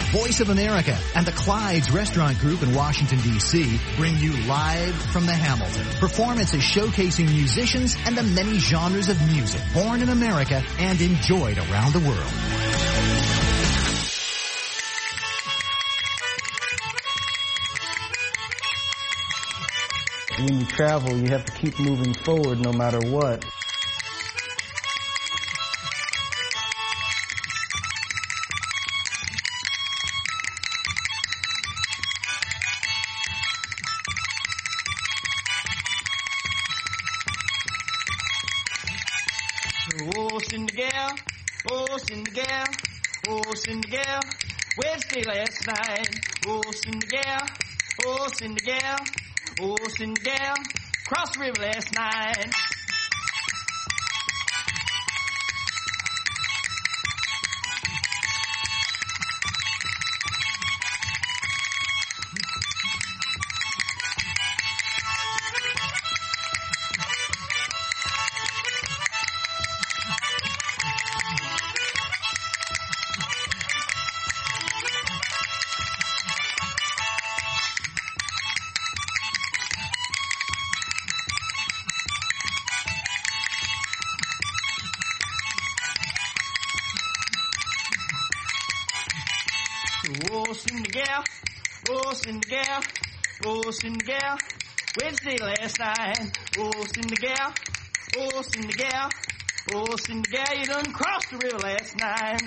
Voice of America and the Clyde's Restaurant Group in Washington, D.C. bring you live from the Hamilton. Performances showcasing musicians and the many genres of music born in America and enjoyed around the world. When you travel, you have to keep moving forward no matter what. Oh, Cindy gal, oh, Cindy gal, oh, Cindy gal, where'd you stay last night? Oh, Cindy gal, oh, Cindy gal, oh, Cindy gal, crossed the river last night. Oh, Cindy gal, oh, Cindy gal, oh, Cindy gal, where'd you stay last night? Oh, Cindy gal, oh, Cindy gal, oh, Cindy gal, you done crossed the river last night.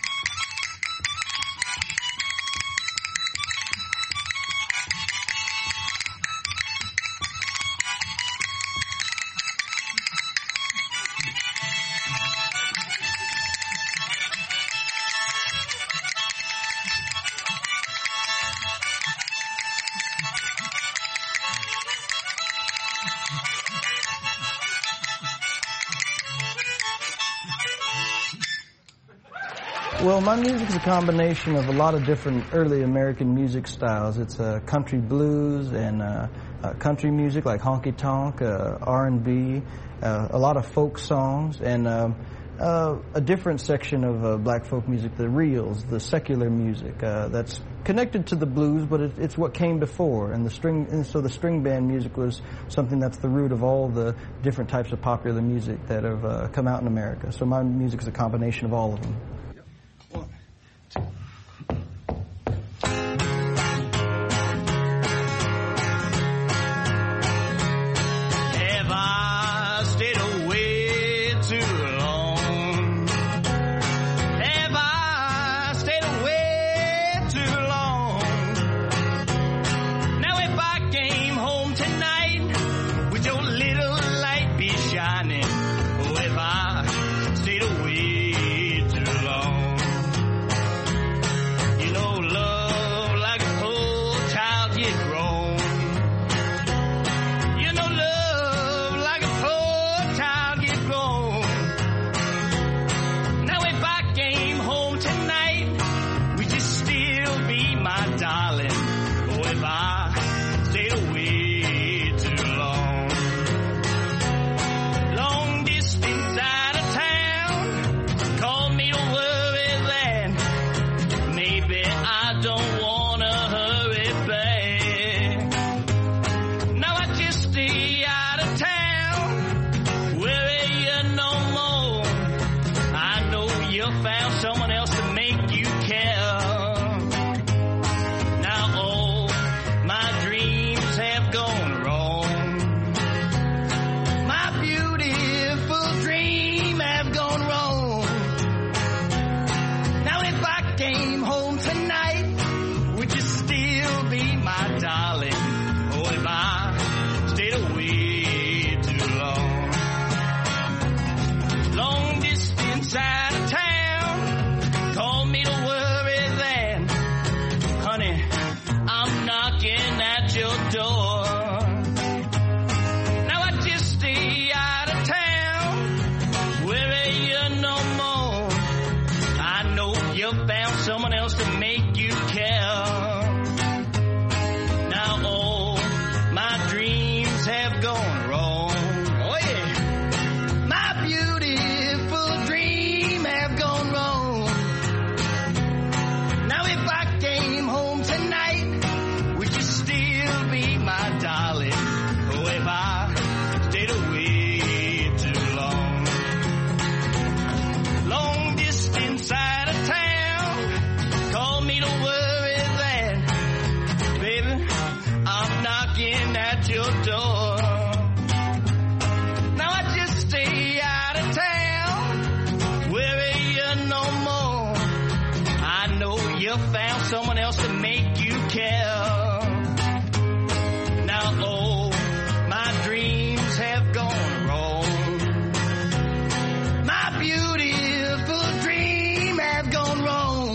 Well, my music is a combination of a lot of different early American music styles. It's country blues and country music like honky tonk, R&B, a lot of folk songs, and a different section of black folk music, the reels, the secular music that's connected to the blues, but it's what came before. And so the string band music was something that's the root of all the different types of popular music that have come out in America. So my music is a combination of all of them. someone else to make you care. Now, oh, my dreams have gone wrong. My beautiful dream have gone wrong.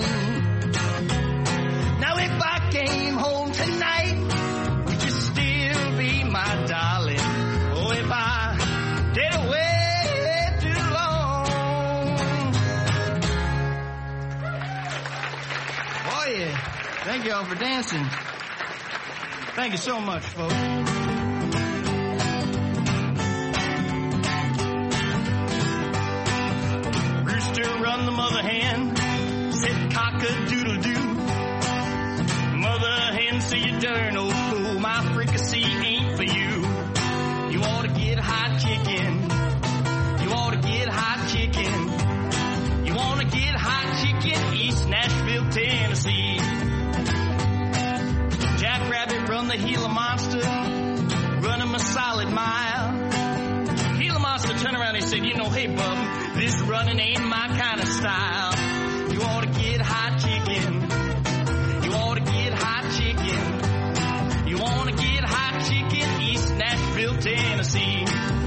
Now, if I came home tonight, would you still be my darling? Oh, if I did away too long. Oh, yeah. Thank you all for dancing. Thank you so much, folks. Rooster run the mother hen, said cock-a-doodle-doo. Mother hen say you darn old fool, my fricassee ain't for you. You ought to get hot chicken. You ought to get hot chicken. You want to get hot chicken, East Nashville, Tennessee. Jackrabbit run the Gila Monster, run him a solid mile. Gila Monster turned around and said, you know, hey, bub, this running ain't my kind of style. You ought to get hot chicken. You ought to get hot chicken. You want to get hot chicken, East Nashville, Tennessee.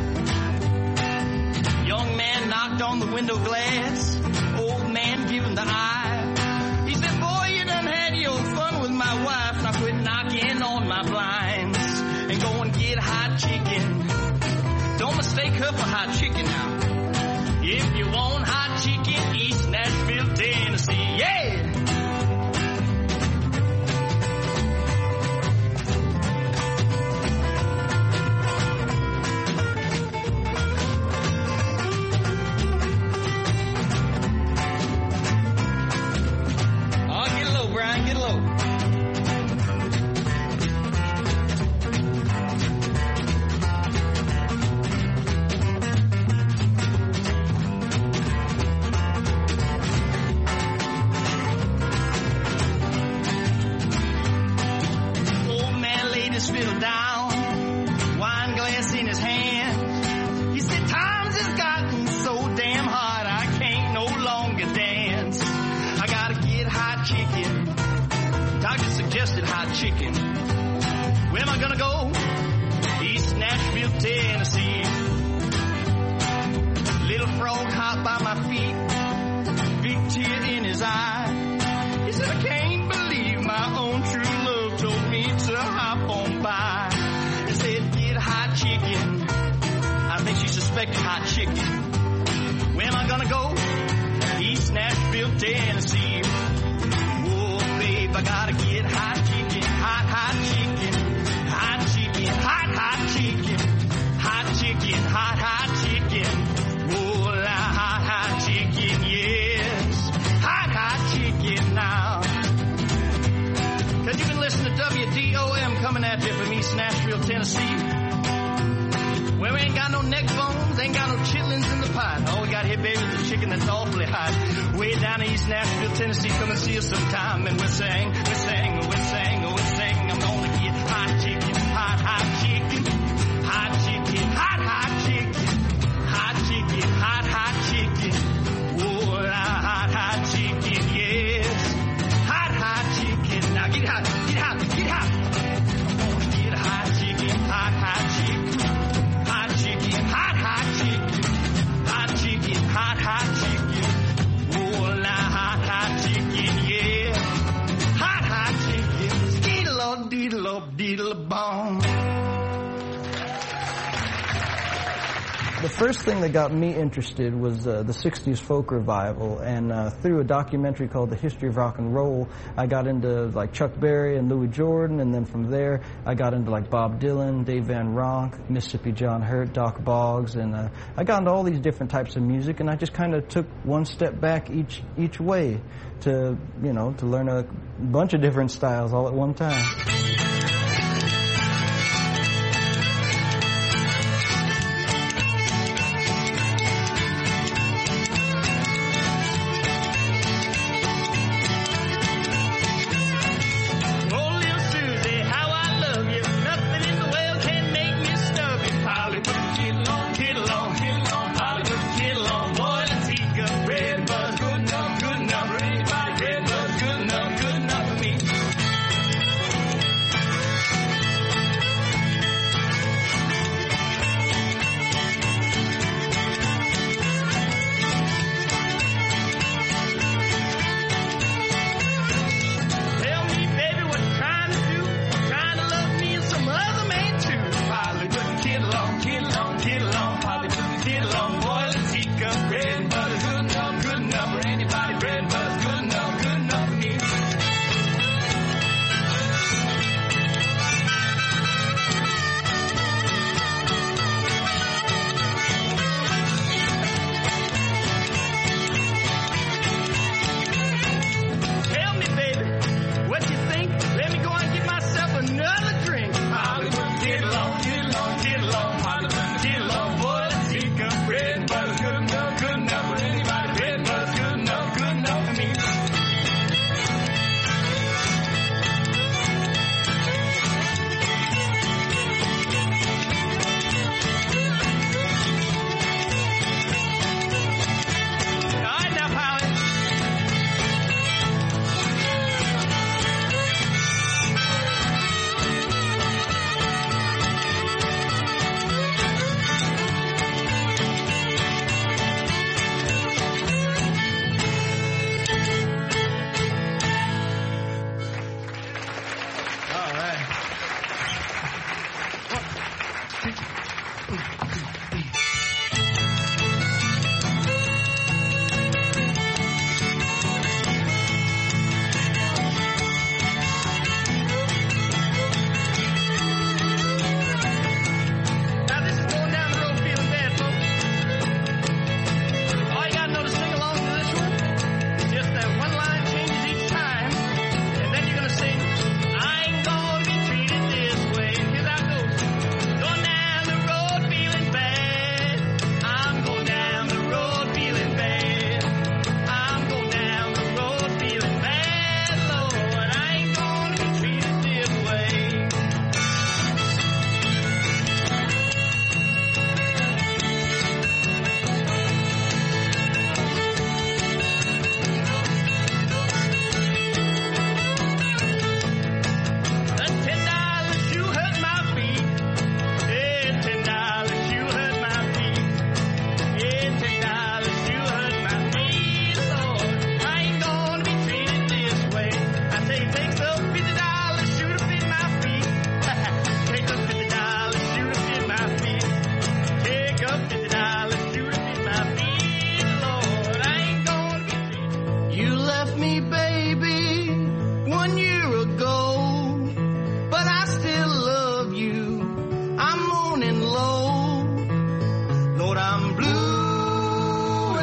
Young man knocked on the window glass. Old man give him the eye. He said, boy, you done had your fun with my wife. Now quit knocking on my blinds and go and get hot chicken. Don't mistake her for hot chicken now. If you want hot chicken, East Nashville, Tennessee. Yeah! Chicken. Where am I gonna go? East Nashville, Tennessee. Little frog hopped by my feet, big tear in his eye. He said, I can't believe my own true love told me to hop on by. He said, get hot chicken. I think she suspected hot chicken. Where am I gonna go? East Nashville, Tennessee. Whoa, babe, I gotta get hot chicken. Hot, hot chicken, hot chicken, hot, hot chicken, hot chicken, hot, hot chicken, oh, hot, hot chicken, yes, hot, hot chicken now. Cause you can listen to WDOM coming at you from East Nashville, Tennessee, where we ain't got no neck bones, ain't got no chitlins in the pot. All we got here, baby, is a chicken that's awfully hot. Way down in East Nashville, Tennessee, come and see us sometime, and we'll sing, we'll sing, we'll sing, we'll sing. I'm gonna get hot chicken, hot, hot chicken, hot chicken, hot, hot chicken, hot chicken, hot, hot chicken, oh, hot, hot chicken, yes, hot, hot chicken. Now get hot, get hot, get hot. I'm gonna get hot chicken, hot, hot chicken, hot chicken, hot, hot chicken, hot chicken, hot, hot chicken, oh, hot, hot chicken, yeah, hot, hot chicken. Diddle-o-diddle-o-diddle-bong. The first thing that got me interested was the 60s folk revival, and through a documentary called The History of Rock and Roll, I got into like Chuck Berry and Louis Jordan, and then from there I got into like Bob Dylan, Dave Van Ronk, Mississippi John Hurt, Doc Boggs, and I got into all these different types of music, and I just kind of took one step back each way to, you know, to learn a bunch of different styles all at one time. Good enough for me.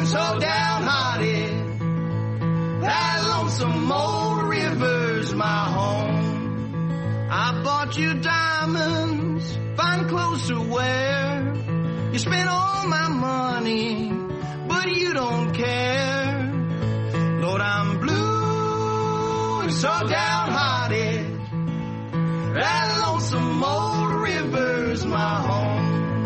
so downhearted. That lonesome old river's my home. I bought you diamonds, fine clothes to wear. You spent all my money, but you don't care. Lord, I'm blue and so downhearted. That lonesome old river's my home.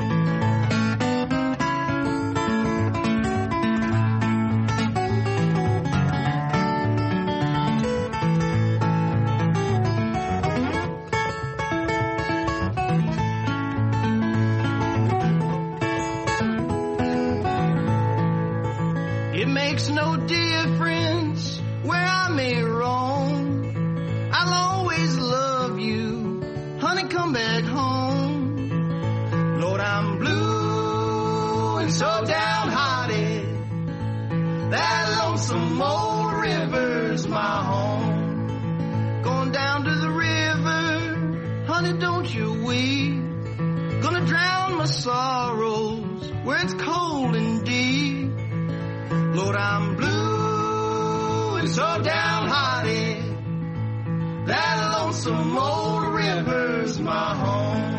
It makes no difference where I may roam. I'll always love you, honey, come back home. Lord, I'm blue and so downhearted. That lonesome old river's my home. Going down to the river, honey, don't you weep. Gonna drown my sorrows where it's cold and deep. Lord, I'm blue and so downhearted. That lonesome old river's my home.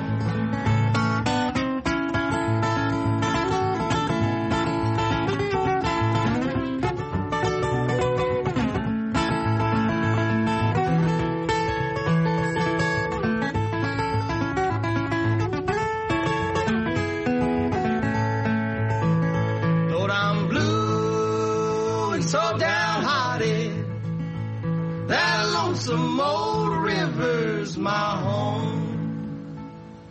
Lord, I'm blue and so downhearted. That lonesome old river's my home.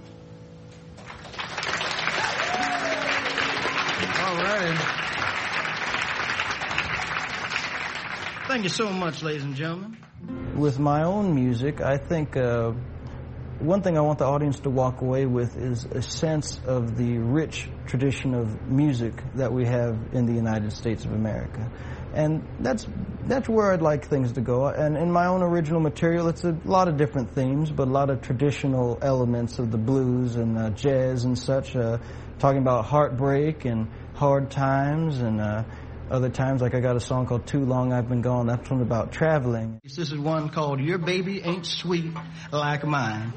All right. Thank you so much, ladies and gentlemen. With my own music, I think one thing I want the audience to walk away with is a sense of the rich tradition of music that we have in the United States of America. And that's where I'd like things to go. And in my own original material, it's a lot of different themes, but a lot of traditional elements of the blues and jazz and such, talking about heartbreak and hard times and other times, like I got a song called Too Long I've Been Gone. That's one about traveling. This is one called Your Baby Ain't Sweet Like Mine.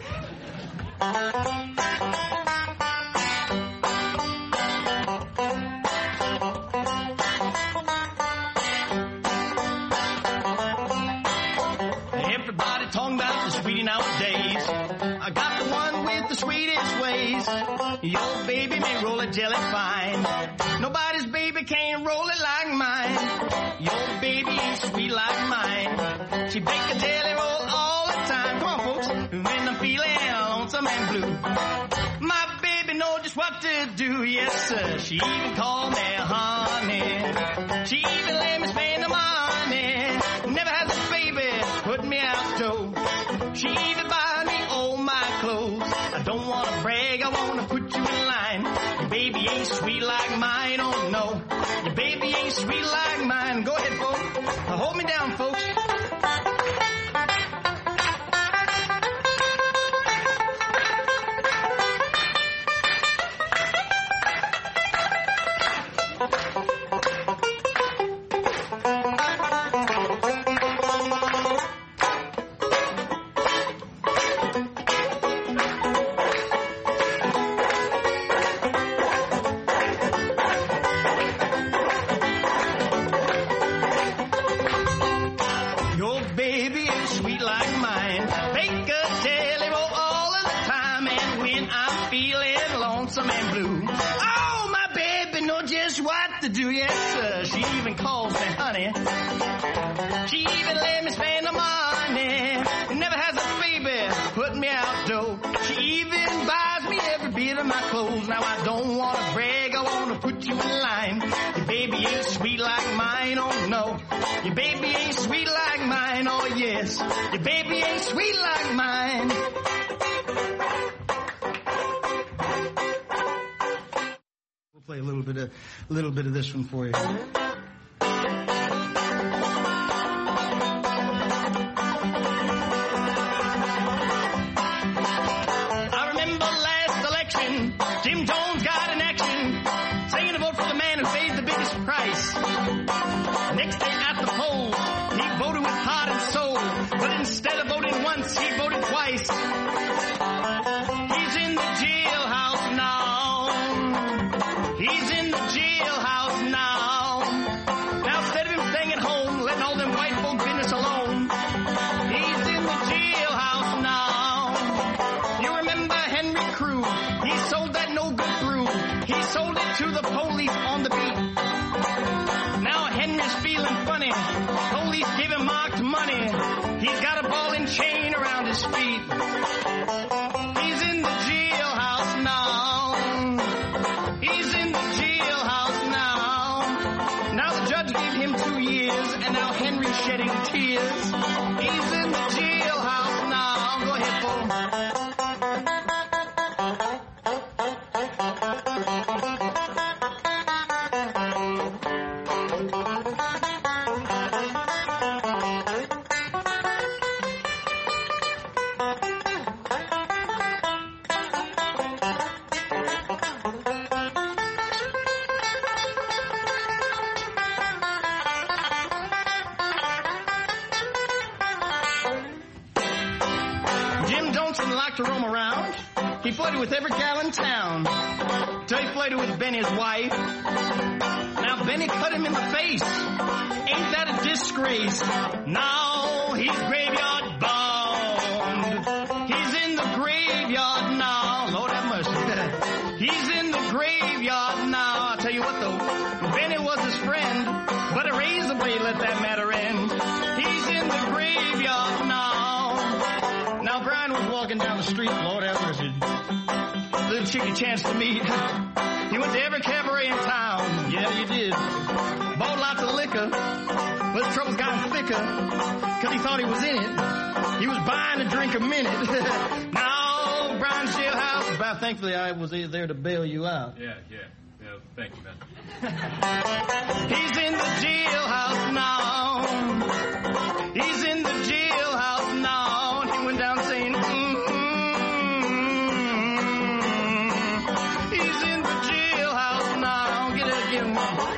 Everybody talking about the sweetie nowadays. I got the one with the sweetest ways. Your baby may roll a jelly fine. Nobody's baby can't roll it like mine. Your baby ain't sweet like mine. She bake a jelly roll all the time. Come on, folks. When I'm feeling lonesome and blue, my baby knows just what to do. Yes, sir. She even called me honey. She even let me spend the money. Never has a baby put me out though. She even buys me all my clothes. I don't want to brag, I want to put you in line. Your baby ain't sweet like mine, oh no. Your baby ain't sweet like mine. Go ahead, folks. Hold me down, folks. Do yes, sir. She even calls me honey. She even let me spend the money. Never has a baby put me out though. She even buys me every bit of my clothes. Now I don't want to brag, I want to put you in line. Your baby ain't sweet like mine, oh no. Your baby ain't sweet like mine, oh yes. Your baby ain't sweet like mine. Play a little bit of this one for you. I remember last election, Jim Jones got an action, saying to vote for the man who paid the biggest price. now Henry shedding tears. He's in the jailhouse now. Go ahead, Paul. To roam around. He flirted with every gal in town. Till he flirted with Benny's wife. Now Benny cut him in the face. Ain't that a disgrace? Now he's graveyard bound. He's in the graveyard now. Lord have mercy. He's in the graveyard now. I'll tell you what though, Benny was his friend, but a razor blade let that matter end. He's in the graveyard now. Now Brian was walking down the street, Lord have mercy. Little chick he chanced to meet. He went to every cabaret in town. Yeah, he did. Bought lots of liquor. But the trouble's gotten thicker. Cause he thought he was in it. He was buying a drink a minute. Now Brian's jailhouse. But thankfully I was there to bail you out. Yeah, thank you, man. He's in the jailhouse now. He's in the jailhouse now. And he went down saying, He's in the jailhouse now. Get it again, one.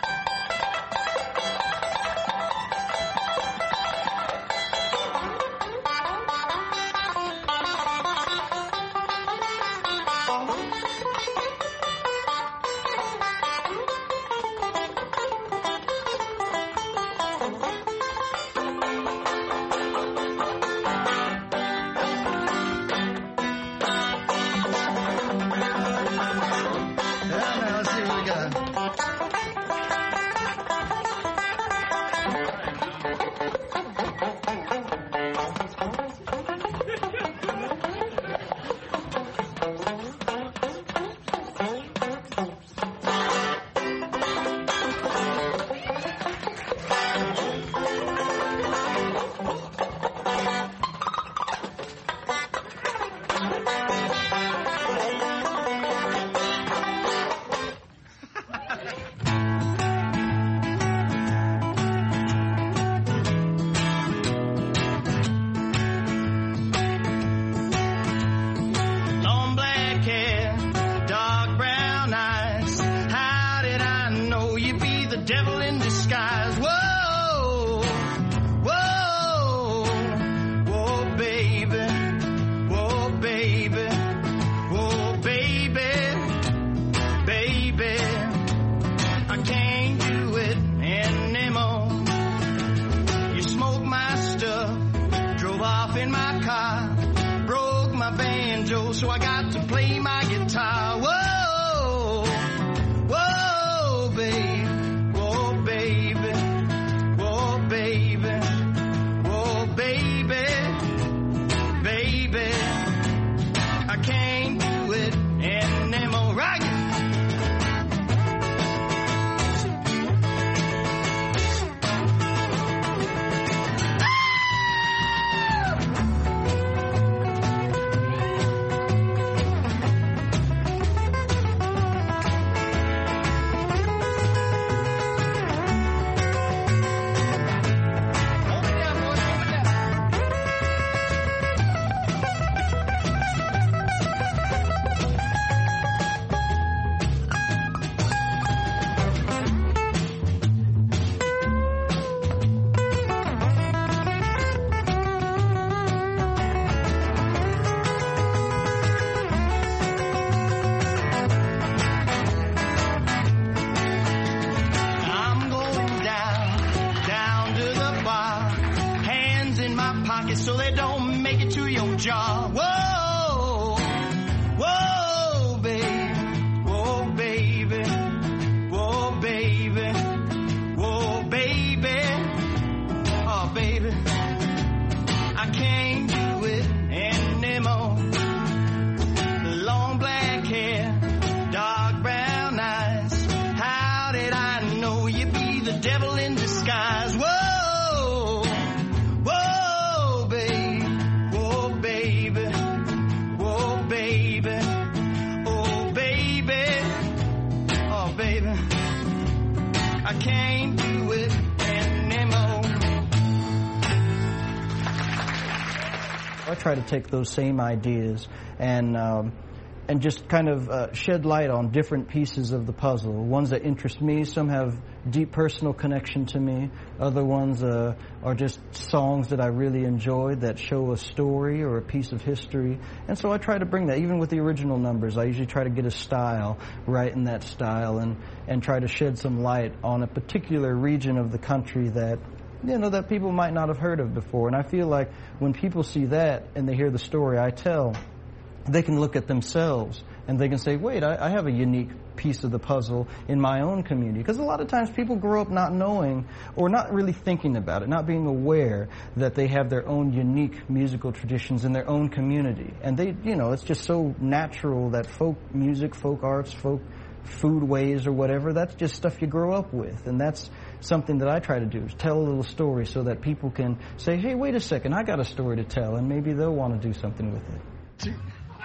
So I got to play my guitar. Whoa, whoa, baby, whoa, baby, whoa, baby, whoa, baby, baby. I can't do it anymore. Right? So they don't make it to your jaw. Whoa, whoa, baby, whoa, baby, whoa, baby, whoa, baby, oh, baby, I can't do it anymore. Long black hair, dark brown eyes. How did I know you'd be the devil in disguise? Whoa. I can't do it anymore. I try to take those same ideas and just kind of shed light on different pieces of the puzzle. Ones that interest me, some have deep personal connection to me. Other ones are just songs that I really enjoyed that show a story or a piece of history. And so I try to bring that, even with the original numbers. I usually try to get a style, right in that style, and try to shed some light on a particular region of the country that, you know, that people might not have heard of before. And I feel like when people see that and they hear the story I tell, they can look at themselves and they can say, wait, I have a unique piece of the puzzle in my own community. Because a lot of times people grow up not knowing or not really thinking about it, not being aware that they have their own unique musical traditions in their own community. And they, you know, it's just so natural that folk music, folk arts, folk food ways or whatever, that's just stuff you grow up with. And that's something that I try to do, is tell a little story so that people can say, hey, wait a second, I got a story to tell, and maybe they'll want to do something with it.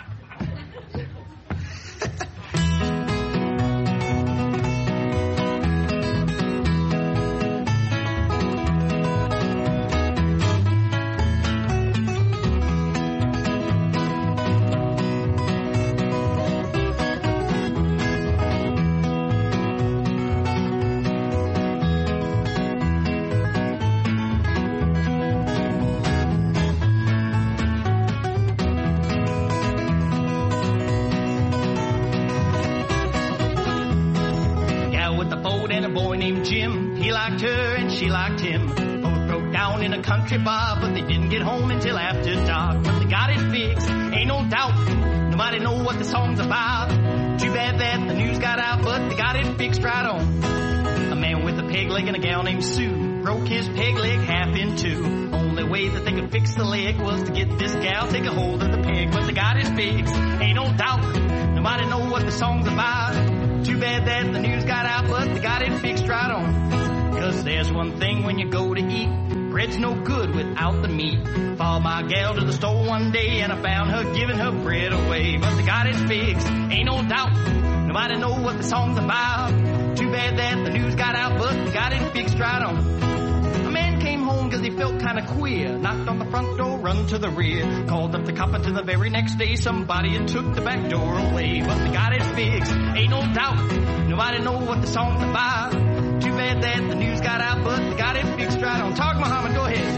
Country bar, but they didn't get home until after dark. But they got it fixed, ain't no doubt. Nobody know what the song's about. Too bad that the news got out, but they got it fixed right on. A man with a peg leg and a gal named Sue broke his peg leg half in two. Only way that they could fix the leg was to get this gal take a hold of the peg. But they got it fixed, ain't no doubt. Nobody know what the song's about. Too bad that the news got out, but they got it fixed right on. 'Cause there's one thing when you go to eat, bread's no good without the meat. Followed my gal to the store one day and I found her giving her bread away. But they got it fixed, ain't no doubt. Nobody know what the song's about. Too bad that the news got out, but they got it fixed right on. A man came home 'cause he felt kinda queer. Knocked on the front door, run to the rear. Called up the cop until the very next day somebody had took the back door away. But they got it fixed, ain't no doubt. Nobody know what the song's about. Too bad that the news got out, but they got it fixed right on. Talk, Muhammad, go ahead.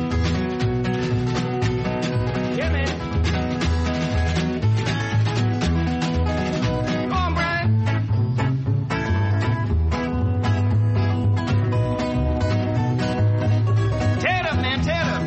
Yeah, man. Go on, Brian. Tear it up, man, tear it up.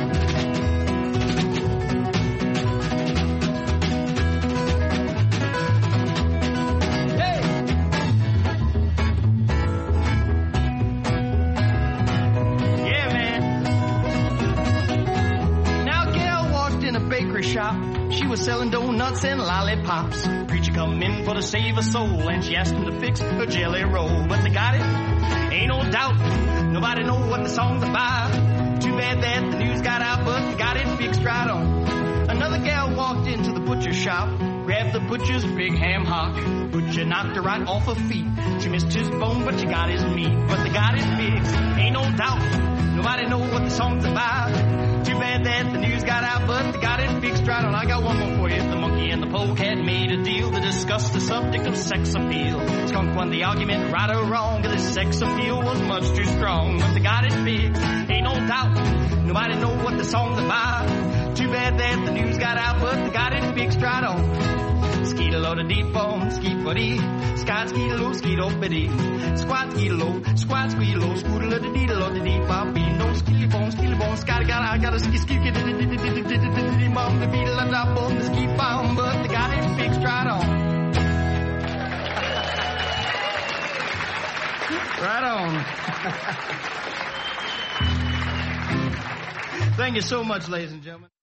Shop. She was selling donuts and lollipops. Preacher come in for to save her soul, and she asked him to fix her jelly roll. But they got it, ain't no doubt. Nobody know what the song's about. Too bad that the news got out, but they got it fixed right on. Another gal walked into the butcher shop, grabbed the butcher's big ham hock. Butcher knocked her right off her feet. She missed his bone, but she got his meat. But they got it fixed, ain't no doubt. Nobody know what the song's about. Too bad that the news got out, but they got it fixed right on. I got one more for you. The monkey and the polecat made a deal to discuss the subject of sex appeal. Skunk won the argument, right or wrong, 'cause his sex appeal was much too strong. But they got it fixed, ain't no doubt. Nobody know what the song's about. Too bad that the news got out, but they got it fixed right on. Skeet-a-lo da deep bone, skeet-a-dee, sky skeet-a-lo, skeet-o-biddy, squat skeet-a-lo, squat skeet-a-lo, scoot-a-lo da dee-a-lo da dee-bop-bee, no skeet-a-bone, sky-a-gotta, I got a skeet-a-dee-dee-dee-dee-dee-dee-bom, the beat-a-la-da-bom, the skeet-bom, but they got it fixed right on. Right on. Thank you so much, ladies and gentlemen.